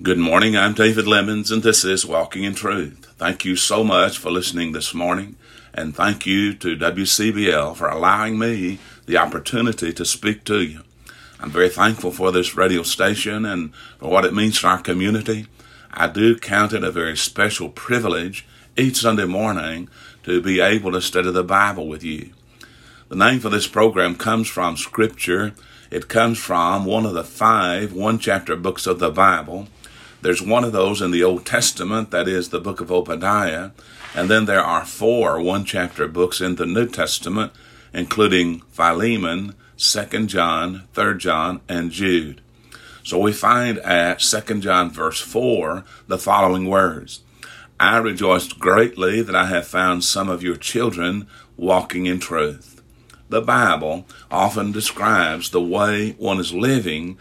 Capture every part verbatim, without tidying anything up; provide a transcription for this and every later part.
Good morning, I'm David Lemons, and this is Walking in Truth. Thank you so much for listening this morning, and thank you to W C B L for allowing me the opportunity to speak to you. I'm very thankful for this radio station and for what it means to our community. I do count it a very special privilege each Sunday morning to be able to study the Bible with you. The name for this program comes from Scripture. It comes from one of the five one-chapter books of the Bible. There's one of those in the Old Testament, that is the book of Obadiah, and then there are four one-chapter books in the New Testament, including Philemon, Second John, Third John, and Jude. So we find at Second John verse four the following words: I rejoiced greatly that I have found some of your children walking in truth. The Bible often describes the way one is living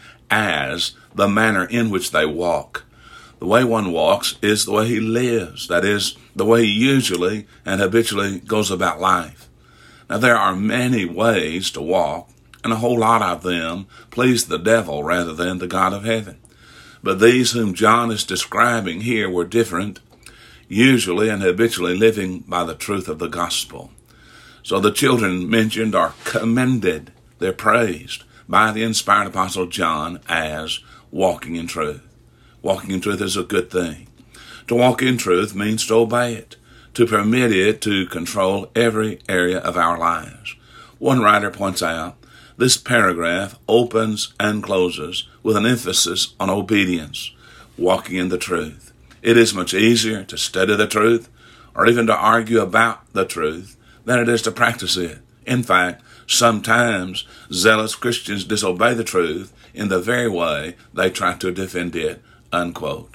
as the manner in which they walk. The way one walks is the way he lives. That is, the way he usually and habitually goes about life. Now, there are many ways to walk, and a whole lot of them please the devil rather than the God of heaven. But these whom John is describing here were different, usually and habitually living by the truth of the gospel. So the children mentioned are commended, they're praised by the inspired apostle John as walking in truth. Walking in truth is a good thing. To walk in truth means to obey it, to permit it to control every area of our lives. One writer points out, this paragraph opens and closes with an emphasis on obedience, walking in the truth. It is much easier to study the truth or even to argue about the truth than it is to practice it. In fact, sometimes zealous Christians disobey the truth in the very way they try to defend it, unquote.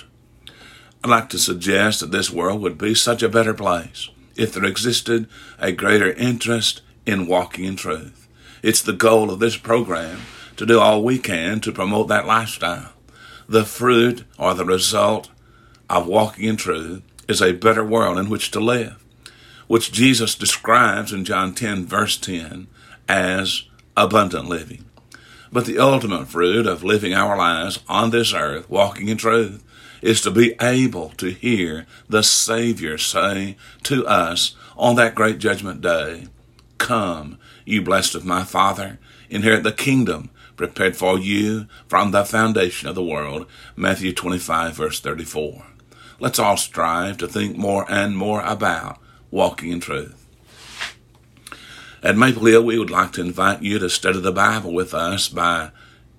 I'd like to suggest that this world would be such a better place if there existed a greater interest in walking in truth. It's the goal of this program to do all we can to promote that lifestyle. The fruit or the result of walking in truth is a better world in which to live, which Jesus describes in John ten, verse ten, as abundant living. But the ultimate fruit of living our lives on this earth, walking in truth, is to be able to hear the Savior say to us on that great judgment day, come, you blessed of my Father, inherit the kingdom prepared for you from the foundation of the world. Matthew twenty-five, verse thirty-four. Let's all strive to think more and more about walking in truth. At Maple Hill, we would like to invite you to study the Bible with us by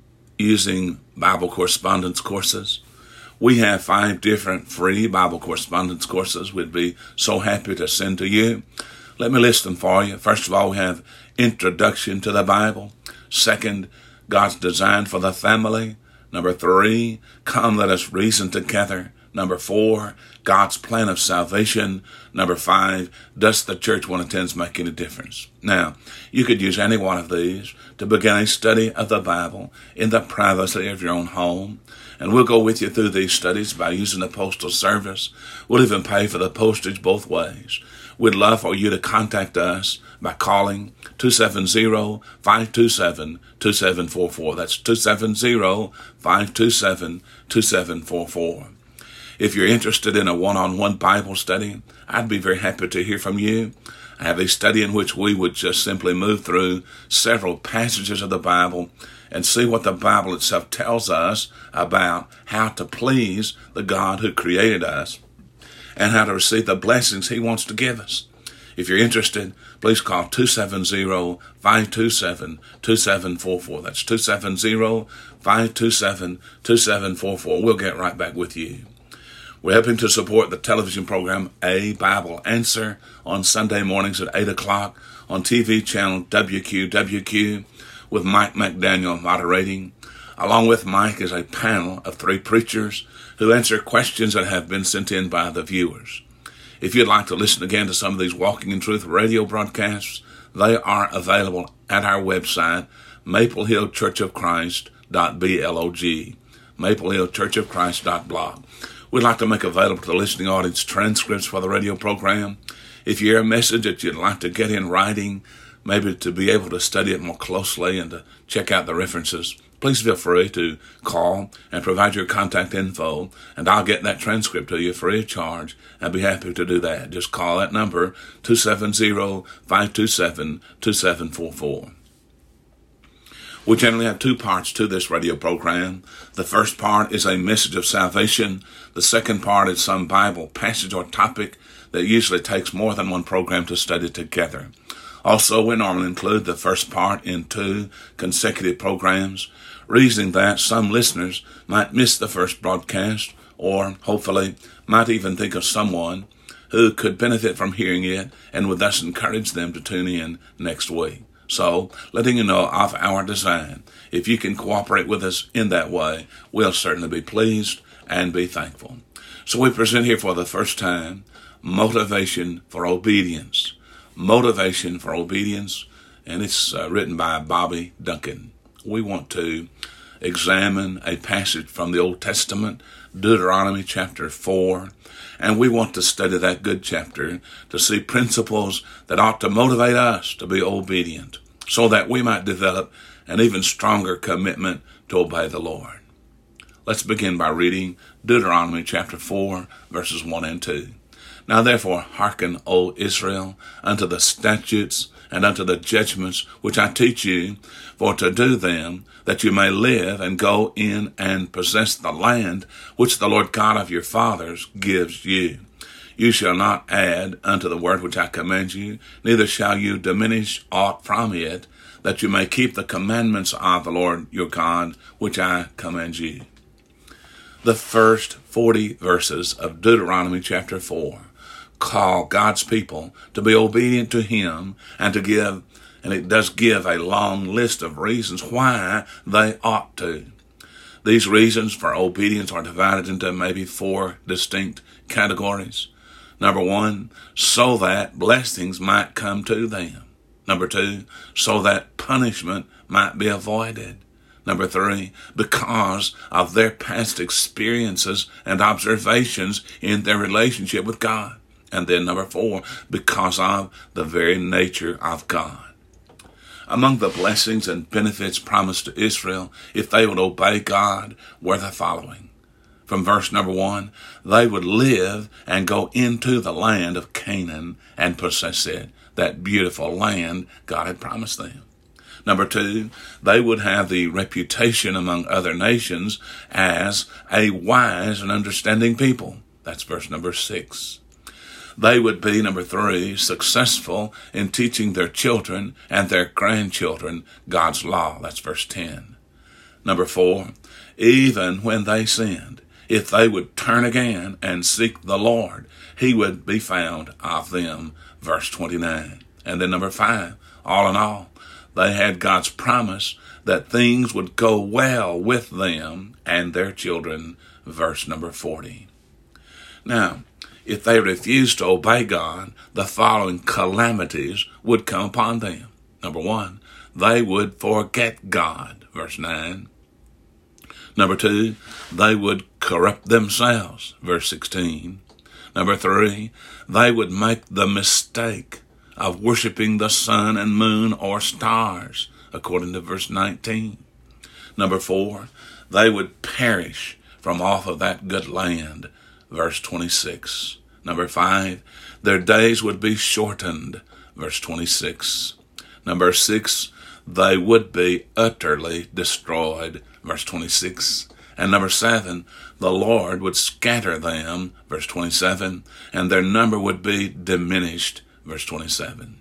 using Bible correspondence courses. We have five different free Bible correspondence courses we'd be so happy to send to you. Let me list them for you. First of all, we have Introduction to the Bible. Second, God's Design for the Family. Number three, Come Let Us Reason Together. Number four, God's Plan of Salvation. Number five, Does the Church One Attends Make Any Difference? Now, you could use any one of these to begin a study of the Bible in the privacy of your own home. And we'll go with you through these studies by using the postal service. We'll even pay for the postage both ways. We'd love for you to contact us by calling two seven zero, five two seven, two seven four four. That's two seven zero, five two seven, two seven four four. If you're interested in a one-on-one Bible study, I'd be very happy to hear from you. I have a study in which we would just simply move through several passages of the Bible and see what the Bible itself tells us about how to please the God who created us and how to receive the blessings he wants to give us. If you're interested, please call two seven zero, five two seven, two seven four four. That's two seven zero, five two seven, two seven four four. We'll get right back with you. We're helping to support the television program A Bible Answer on Sunday mornings at eight o'clock on T V channel W Q W Q with Mike McDaniel moderating. Along with Mike is a panel of three preachers who answer questions that have been sent in by the viewers. If you'd like to listen again to some of these Walking in Truth radio broadcasts, they are available at our website, maple hill church of christ dot blog, maple hill church of christ dot blog. We'd like to make available to the listening audience transcripts for the radio program. If you hear a message that you'd like to get in writing, maybe to be able to study it more closely and to check out the references, please feel free to call and provide your contact info, and I'll get that transcript to you free of charge. I'd be happy to do that. Just call that number, two seven zero, five two seven, two seven four four. We generally have two parts to this radio program. The first part is a message of salvation. The second part is some Bible passage or topic that usually takes more than one program to study together. Also, we normally include the first part in two consecutive programs, reasoning that some listeners might miss the first broadcast, or hopefully might even think of someone who could benefit from hearing it and would thus encourage them to tune in next week. So, letting you know of our design. If you can cooperate with us in that way, we'll certainly be pleased and be thankful. So we present here for the first time, Motivation for Obedience. Motivation for Obedience, and it's uh, written by Bobby Duncan. We want to examine a passage from the Old Testament, Deuteronomy chapter four, and we want to study that good chapter to see principles that ought to motivate us to be obedient so that we might develop an even stronger commitment to obey the Lord. Let's begin by reading Deuteronomy chapter four, verses one and two. Now therefore hearken, O Israel, unto the statutes and unto the judgments which I teach you, for to do them, that you may live and go in and possess the land which the Lord God of your fathers gives you. You shall not add unto the word which I command you, neither shall you diminish aught from it, that you may keep the commandments of the Lord your God, which I command you. The first forty verses of Deuteronomy chapter four call God's people to be obedient to him and to give, and it does give a long list of reasons why they ought to. These reasons for obedience are divided into maybe four distinct categories. Number one, so that blessings might come to them. Number two, so that punishment might be avoided. Number three, because of their past experiences and observations in their relationship with God. And then number four, because of the very nature of God. Among the blessings and benefits promised to Israel, if they would obey God, were the following. From verse number one, they would live and go into the land of Canaan and possess it, that beautiful land God had promised them. Number two, they would have the reputation among other nations as a wise and understanding people. That's verse number six. They would be, number three, successful in teaching their children and their grandchildren God's law. That's verse ten. Number four, even when they sinned, if they would turn again and seek the Lord, he would be found of them. Verse twenty-nine. And then number five, all in all, they had God's promise that things would go well with them and their children. Verse number forty. Now, if they refused to obey God, the following calamities would come upon them. Number one, they would forget God. Verse nine. Number two, they would corrupt themselves. Verse sixteen. Number three, they would make the mistake of worshiping the sun and moon or stars, according to verse nineteen. Number four, they would perish from off of that good land. Verse twenty-six. Number five, their days would be shortened. Verse twenty-six. Number six, they would be utterly destroyed. Verse twenty-six. And number seven, the Lord would scatter them. Verse twenty-seven. And their number would be diminished. Verse twenty-seven.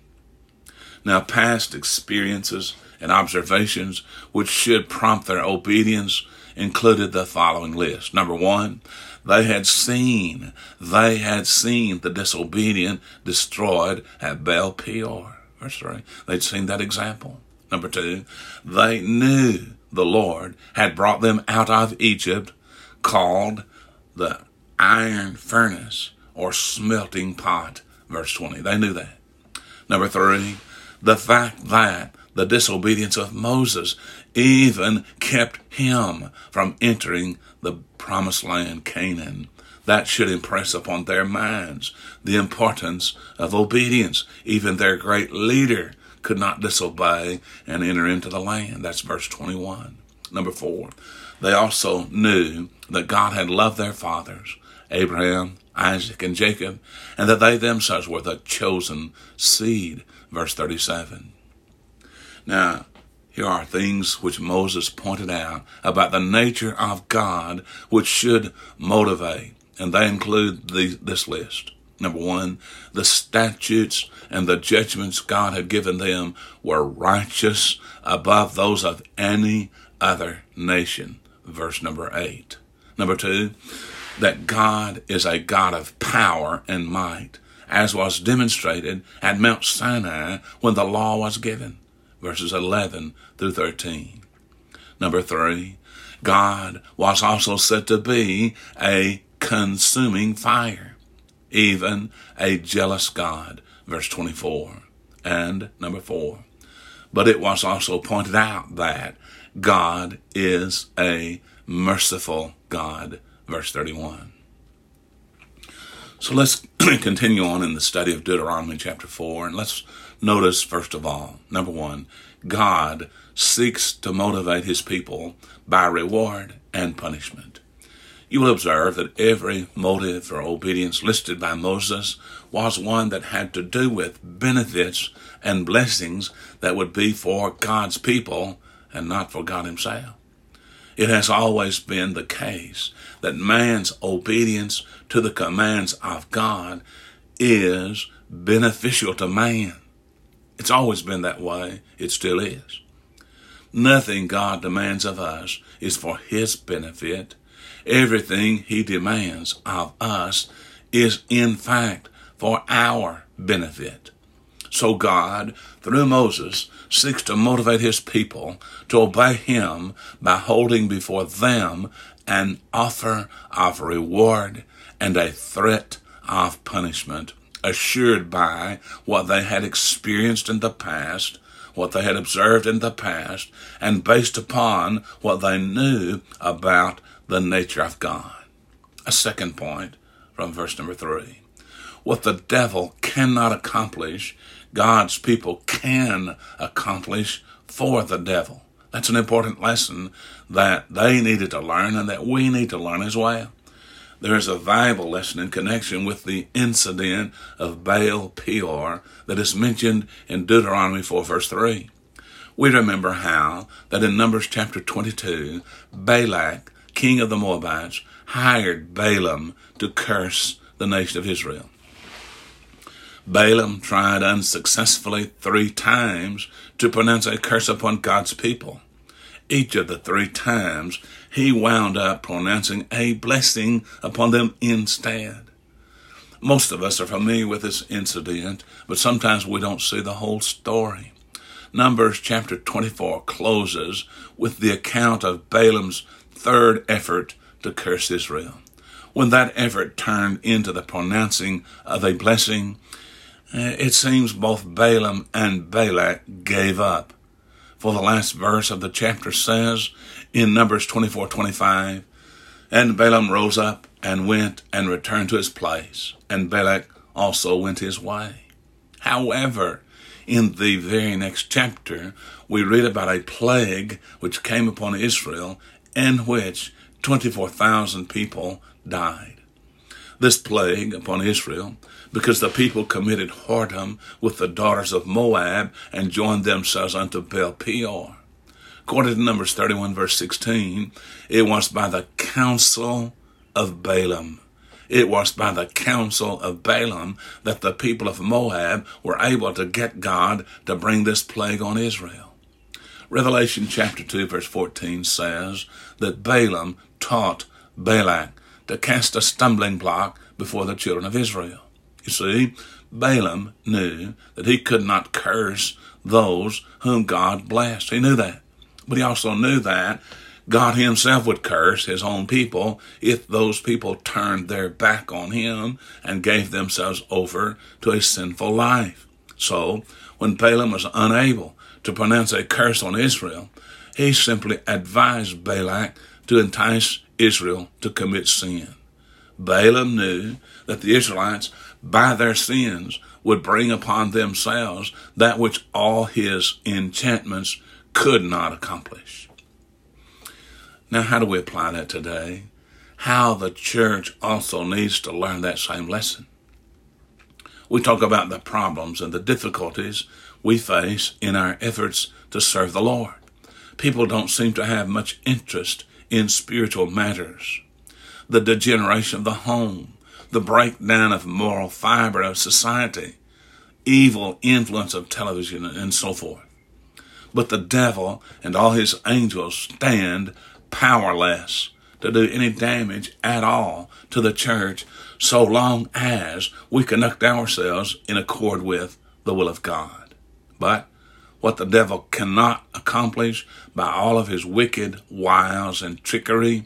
Now, past experiences and observations which should prompt their obedience included the following list. Number one, they had seen, they had seen the disobedient destroyed at Baal Peor. Verse three, they'd seen that example. Number two, they knew the Lord had brought them out of Egypt, called the iron furnace or smelting pot. Verse twenty, they knew that. Number three, the fact that the disobedience of Moses even kept him from entering the promised land, Canaan. That should impress upon their minds the importance of obedience. Even their great leader could not disobey and enter into the land. That's verse twenty-one. Number four, they also knew that God had loved their fathers, Abraham, Isaac, and Jacob, and that they themselves were the chosen seed. Verse thirty-seven. Now, here are things which Moses pointed out about the nature of God which should motivate, and they include the, this list. Number one, the statutes and the judgments God had given them were righteous above those of any other nation. Verse number eight. Number two, that God is a God of power and might, as was demonstrated at Mount Sinai when the law was given. Verses eleven through thirteen. Number three, God was also said to be a consuming fire, even a jealous God. Verse twenty-four. And number four, but it was also pointed out that God is a merciful God. Verse thirty-one. So let's continue on in the study of Deuteronomy chapter four, and let's notice, first of all, number one, God seeks to motivate his people by reward and punishment. You will observe that every motive for obedience listed by Moses was one that had to do with benefits and blessings that would be for God's people and not for God himself. It has always been the case that man's obedience to the commands of God is beneficial to man. It's always been that way. It still is. Nothing God demands of us is for his benefit. Everything he demands of us is, in fact, for our benefit. So God, through Moses, seeks to motivate his people to obey him by holding before them an offer of reward and a threat of punishment, assured by what they had experienced in the past, what they had observed in the past, and based upon what they knew about the nature of God. A second point from verse number three. What the devil cannot accomplish, God's people can accomplish for the devil. That's an important lesson that they needed to learn and that we need to learn as well. There is a valuable lesson in connection with the incident of Baal Peor that is mentioned in Deuteronomy four verse three. We remember how that in Numbers chapter twenty-two, Balak, king of the Moabites, hired Balaam to curse the nation of Israel. Balaam tried unsuccessfully three times to pronounce a curse upon God's people. Each of the three times, he wound up pronouncing a blessing upon them instead. Most of us are familiar with this incident, but sometimes we don't see the whole story. Numbers chapter twenty-four closes with the account of Balaam's third effort to curse Israel. When that effort turned into the pronouncing of a blessing, it seems both Balaam and Balak gave up. For the last verse of the chapter says in Numbers twenty-four twenty-five, and Balaam rose up and went and returned to his place, and Balak also went his way. However, in the very next chapter, we read about a plague which came upon Israel, in which twenty-four thousand people died. This plague upon Israel, because the people committed whoredom with the daughters of Moab and joined themselves unto Baal Peor. According to Numbers thirty-one verse sixteen, it was by the counsel of Balaam. It was by the counsel of Balaam that the people of Moab were able to get God to bring this plague on Israel. Revelation chapter two verse fourteen says that Balaam taught Balak to cast a stumbling block before the children of Israel. You see, Balaam knew that he could not curse those whom God blessed. He knew that. But he also knew that God himself would curse his own people if those people turned their back on him and gave themselves over to a sinful life. So, when Balaam was unable to pronounce a curse on Israel, he simply advised Balak to entice Israel to commit sin. Balaam knew that the Israelites, by their sins, would bring upon themselves that which all his enchantments could not accomplish. Now, how do we apply that today? How the church also needs to learn that same lesson. We talk about the problems and the difficulties we face in our efforts to serve the Lord. People don't seem to have much interest in spiritual matters. The degeneration of the home, the breakdown of moral fiber of society, evil influence of television, and so forth. But the devil and all his angels stand powerless to do any damage at all to the church so long as we conduct ourselves in accord with the will of God. But what the devil cannot accomplish by all of his wicked wiles and trickery,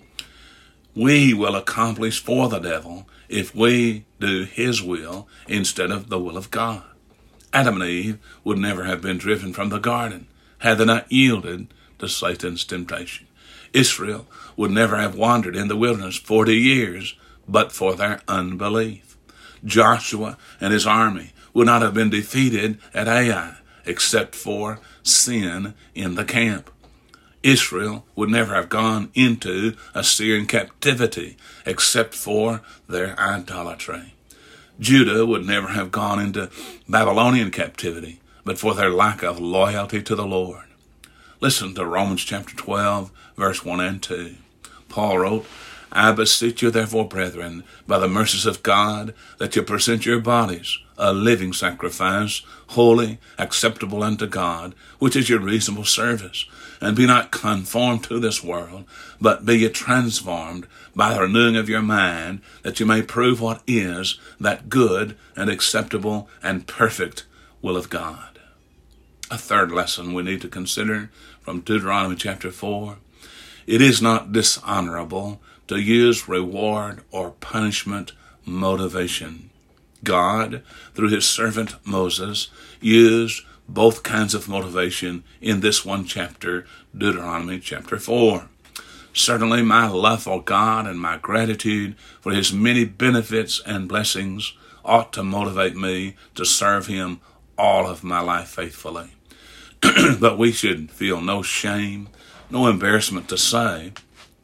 we will accomplish for the devil if we do his will instead of the will of God. Adam and Eve would never have been driven from the garden had they not yielded to Satan's temptation. Israel would never have wandered in the wilderness forty years but for their unbelief. Joshua and his army would not have been defeated at Ai except for sin in the camp. Israel would never have gone into Assyrian captivity except for their idolatry. Judah would never have gone into Babylonian captivity but for their lack of loyalty to the Lord. Listen to Romans chapter twelve, verse one and two. Paul wrote, I beseech you therefore, brethren, by the mercies of God, that you present your bodies a living sacrifice, holy, acceptable unto God, which is your reasonable service. And be not conformed to this world, but be ye transformed by the renewing of your mind, that you may prove what is that good and acceptable and perfect will of God. A third lesson we need to consider from Deuteronomy chapter four. It is not dishonorable to use reward or punishment motivation. God, through his servant Moses, used both kinds of motivation in this one chapter, Deuteronomy chapter four. Certainly my love for God and my gratitude for his many benefits and blessings ought to motivate me to serve him all of my life faithfully. But we should feel no shame, no embarrassment to say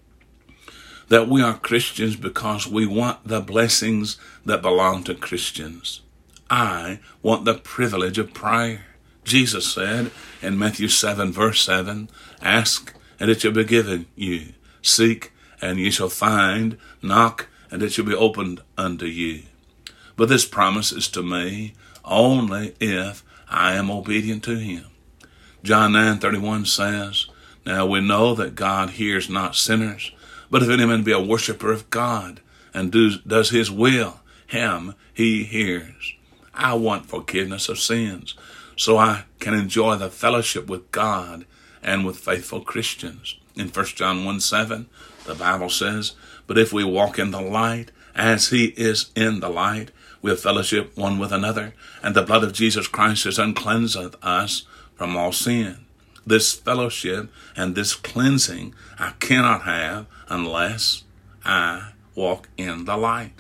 that we are Christians because we want the blessings that belong to Christians. I want the privilege of prayer. Jesus said in Matthew seven, verse seven, ask and it shall be given you. Seek and ye shall find. Knock and it shall be opened unto you. But this promise is to me only if I am obedient to him. John nine thirty-one says, now we know that God hears not sinners, but if any man be a worshiper of God and do, does his will, him he hears. I want forgiveness of sins so I can enjoy the fellowship with God and with faithful Christians. In First John one seven, the Bible says, but if we walk in the light as he is in the light, we have fellowship one with another, and the blood of Jesus Christ has uncleansed us from all sin. This fellowship and this cleansing I cannot have unless I walk in the light.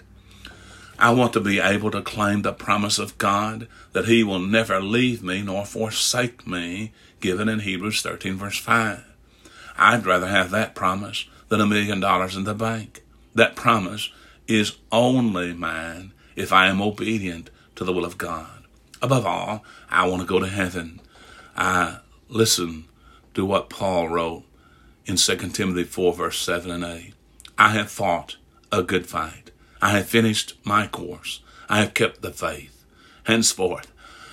I want to be able to claim the promise of God that he will never leave me nor forsake me, given in Hebrews thirteen verse five. I'd rather have that promise than a million dollars in the bank. That promise is only mine if I am obedient to the will of God. Above all, I want to go to heaven. I listen to what Paul wrote in Second Timothy four, verse seven and eight. I have fought a good fight. I have finished my course. I have kept the faith. Henceforth,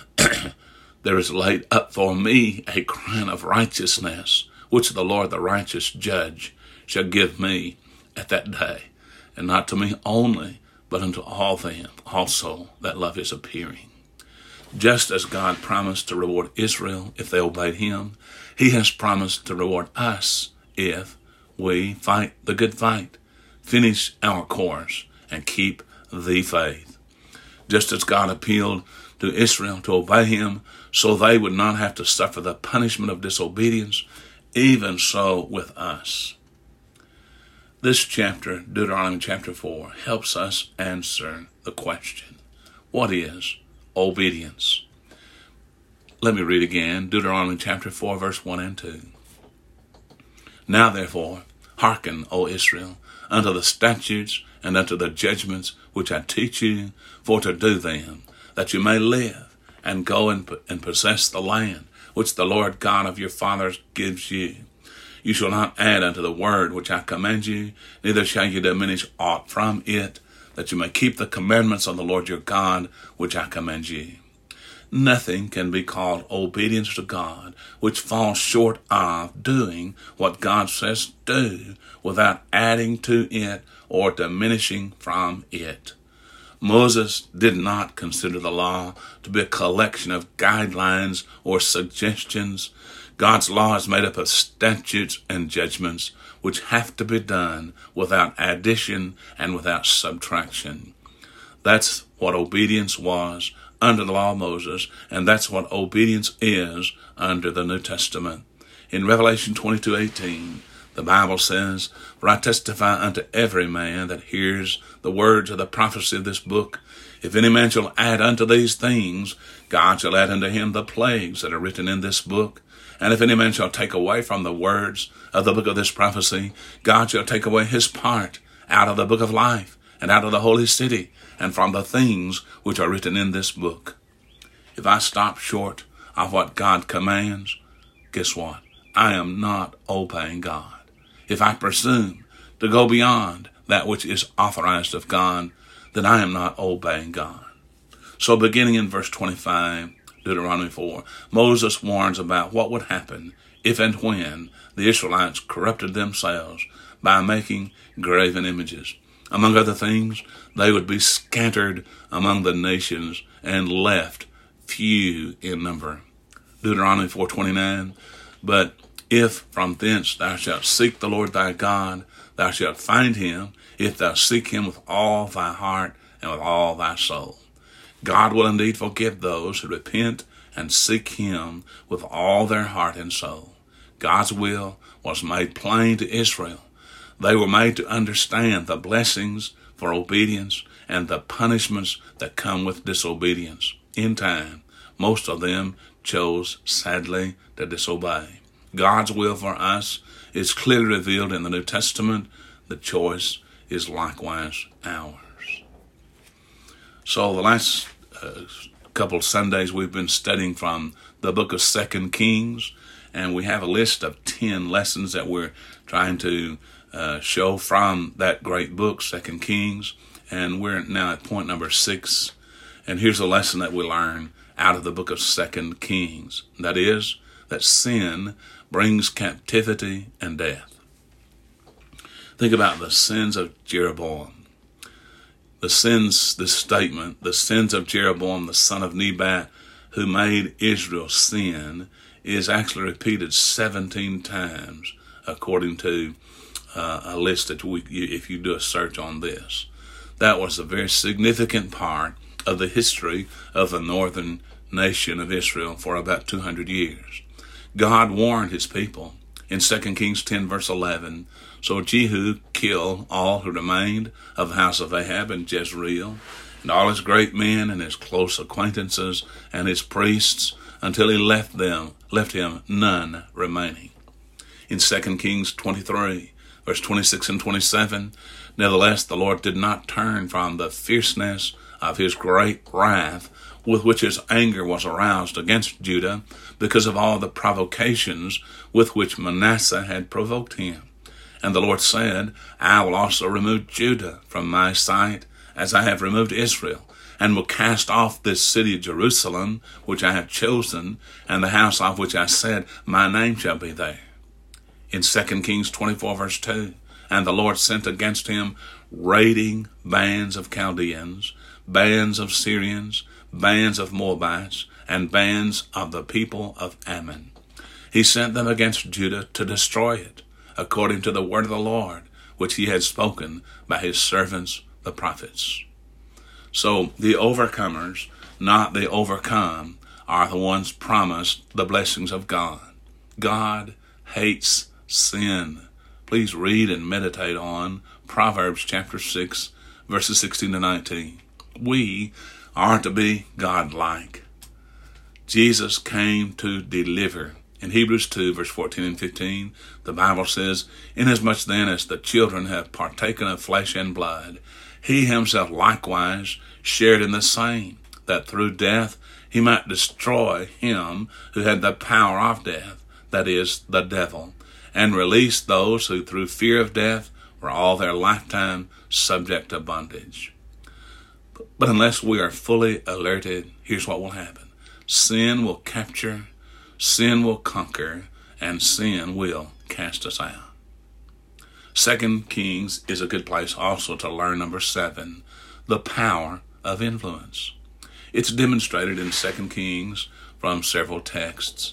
there is laid up for me a crown of righteousness, which the Lord, the righteous judge, shall give me at that day, and not to me only, but unto all them also that love his appearing. Just as God promised to reward Israel if they obeyed him, he has promised to reward us if we fight the good fight, finish our course, and keep the faith. Just as God appealed to Israel to obey him so they would not have to suffer the punishment of disobedience, even so with us. This chapter, Deuteronomy chapter four, helps us answer the question, what is obedience? Let me read again, Deuteronomy chapter four, verse one and two. Now therefore, Hearken, O Israel, unto the statutes and unto the judgments which I teach you, for to do them, that you may live, and go and, and possess the land which the Lord God of your fathers gives you. You shall not add unto the word which I command you, neither shall you diminish aught from it, that you may keep the commandments of the Lord your God, which I command you. Nothing can be called obedience to God which falls short of doing what God says do without adding to it or diminishing from it. Moses did not consider the law to be a collection of guidelines or suggestions. God's law is made up of statutes and judgments which have to be done without addition and without subtraction. That's what obedience was under the law of Moses, and that's what obedience is under the New Testament. In Revelation twenty-two eighteen, the Bible says, For I testify unto every man that hears the words of the prophecy of this book, if any man shall add unto these things, God shall add unto him the plagues that are written in this book. And if any man shall take away from the words of the book of this prophecy, God shall take away his part out of the book of life, and out of the holy city, and from the things which are written in this book. If I stop short of what God commands, guess what? I am not obeying God. If I presume to go beyond that which is authorized of God, then I am not obeying God. So beginning in verse twenty-five, Deuteronomy four, Moses warns about what would happen if and when the Israelites corrupted themselves by making graven images. Among other things, they would be scattered among the nations and left few in number. Deuteronomy four twenty-nine, But if from thence thou shalt seek the Lord thy God, thou shalt find him, if thou seek him with all thy heart and with all thy soul. God will indeed forgive those who repent and seek him with all their heart and soul. God's will was made plain to Israel. They were made to understand the blessings for obedience and the punishments that come with disobedience. In time, most of them chose, sadly, to disobey. God's will for us is clearly revealed in the New Testament. The choice is likewise ours. So the last uh, couple of Sundays we've been studying from the book of Second Kings, and we have a list of ten lessons that we're trying to uh, show from that great book, Second Kings, and we're now at point number six. And here's a lesson that we learn out of the book of Second Kings. That is, that sin brings captivity and death. Think about the sins of Jeroboam. The sins, this statement, the sins of Jeroboam, the son of Nebat, who made Israel sin, is actually repeated seventeen times, according to uh, a list that we, if you do a search on this. That was a very significant part of the history of the northern nation of Israel for about two hundred years. God warned his people in Second Kings ten, verse eleven, So Jehu killed all who remained of the house of Ahab and Jezreel, and all his great men and his close acquaintances and his priests, until he left them, left him none remaining. In Second Kings twenty-three, verse twenty-six and twenty-seven, Nevertheless, the Lord did not turn from the fierceness of his great wrath with which his anger was aroused against Judah, because of all the provocations with which Manasseh had provoked him. And the Lord said, I will also remove Judah from my sight, as I have removed Israel, and will cast off this city of Jerusalem, which I have chosen, and the house of which I said, My name shall be there. In Second Kings twenty-four, verse two, And the Lord sent against him raiding bands of Chaldeans, bands of Syrians, bands of Moabites, and bands of the people of Ammon. He sent them against Judah to destroy it, according to the word of the Lord, which he had spoken by his servants, the prophets. So the overcomers, not the overcome, are the ones promised the blessings of God. God hates sin. Please read and meditate on Proverbs chapter six, verses sixteen to nineteen. We are to be God-like. Jesus came to deliver In Hebrews two, verse fourteen and fifteen, the Bible says, "Inasmuch then as the children have partaken of flesh and blood, he himself likewise shared in the same, that through death he might destroy him who had the power of death, that is, the devil, and release those who through fear of death were all their lifetime subject to bondage." But unless we are fully alerted, here's what will happen. Sin will capture, sin will conquer, and sin will cast us out. Second Kings is a good place also to learn number seven, the power of influence. It's demonstrated in Second Kings from several texts.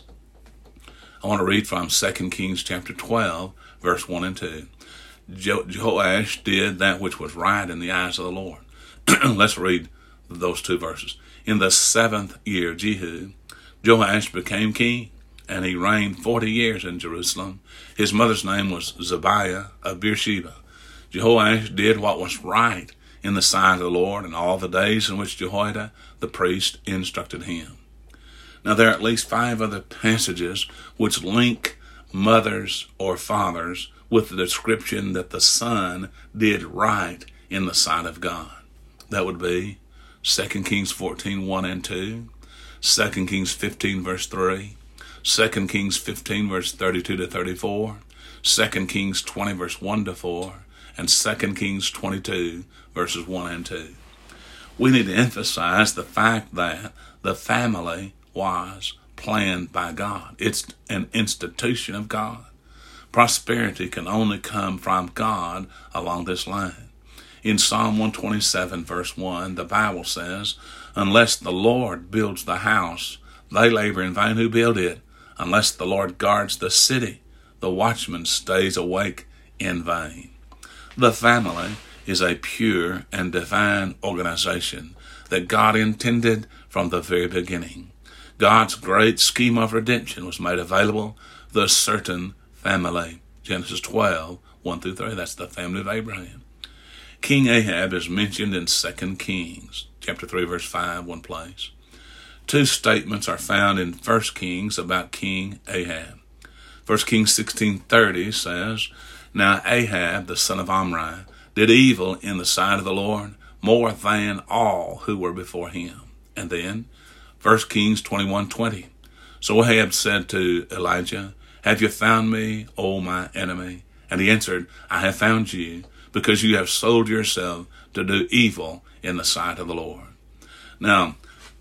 I want to read from Second Kings chapter twelve, verse one and two. Jo- Joash did that which was right in the eyes of the Lord. Let's read those two verses. In the seventh year of Jehu, Joash became king, and he reigned forty years in Jerusalem. His mother's name was Zebiah of Beersheba. Joash did what was right in the sight of the Lord in all the days in which Jehoiada the priest instructed him. Now there are at least five other passages which link mothers or fathers with the description that the son did right in the sight of God. That would be Second Kings fourteen, one and two, Second Kings fifteen, verse three, Second Kings fifteen, verse thirty-two to thirty-four, Second Kings twenty, verse one to four, and Second Kings twenty-two, verses one and two. We need to emphasize the fact that the family was planned by God. It's an institution of God. Prosperity can only come from God along this line. In Psalm one twenty-seven, verse one, the Bible says, "Unless the Lord builds the house, they labor in vain who build it. Unless the Lord guards the city, the watchman stays awake in vain." The family is a pure and divine organization that God intended from the very beginning. God's great scheme of redemption was made available to a certain family. Genesis twelve, one through three, that's the family of Abraham. King Ahab is mentioned in Second Kings, chapter three, verse five, one place. Two statements are found in First Kings about King Ahab. First Kings sixteen thirty says, "Now Ahab, the son of Omri, did evil in the sight of the Lord, more than all who were before him." And then, First Kings twenty-one twenty, "So Ahab said to Elijah, Have you found me, O my enemy? And he answered, I have found you, because you have sold yourself to do evil in the sight of the Lord." Now,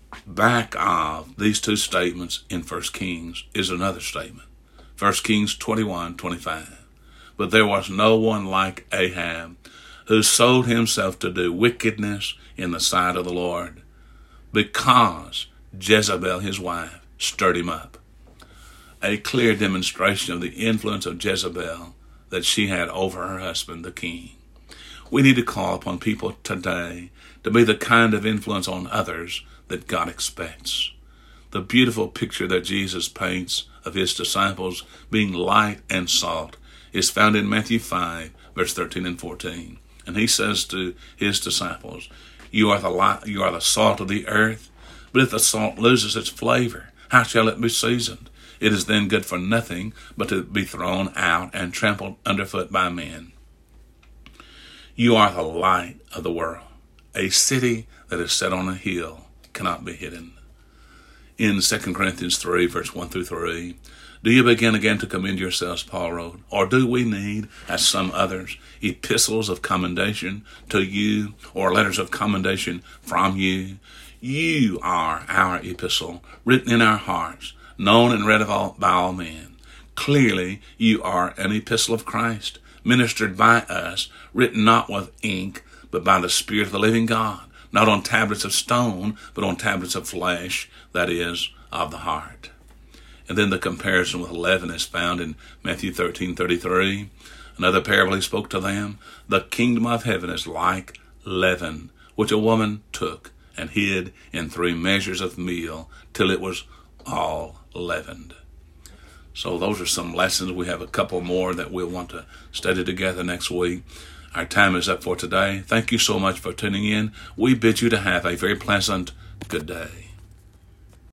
back of these two statements in First Kings is another statement. First Kings twenty-one twenty-five. "But there was no one like Ahab, who sold himself to do wickedness in the sight of the Lord, because Jezebel his wife stirred him up." A clear demonstration of the influence of Jezebel that she had over her husband, the king. We need to call upon people today to be the kind of influence on others that God expects. The beautiful picture that Jesus paints of his disciples being light and salt is found in Matthew five, verse thirteen and fourteen. And he says to his disciples, you are the light, you are the salt of the earth, but if the salt loses its flavor, how shall it be seasoned? It is then good for nothing but to be thrown out and trampled underfoot by men. You are the light of the world. A city that is set on a hill cannot be hidden. In Second Corinthians three, verse one through three, "Do you begin again to commend yourselves," Paul wrote, "or do we need, as some others, epistles of commendation to you, or letters of commendation from you? You are our epistle, written in our hearts, known and read of all, by all men. Clearly, you are an epistle of Christ, ministered by us, written not with ink, but by the Spirit of the living God, not on tablets of stone, but on tablets of flesh, that is, of the heart." And then the comparison with leaven is found in Matthew thirteen thirty-three. Another parable he spoke to them, "The kingdom of heaven is like leaven, which a woman took and hid in three measures of meal till it was all leavened." So those are some lessons. We have a couple more that we'll want to study together next week. Our time is up for today. Thank you so much for tuning in. We bid you to have a very pleasant good day.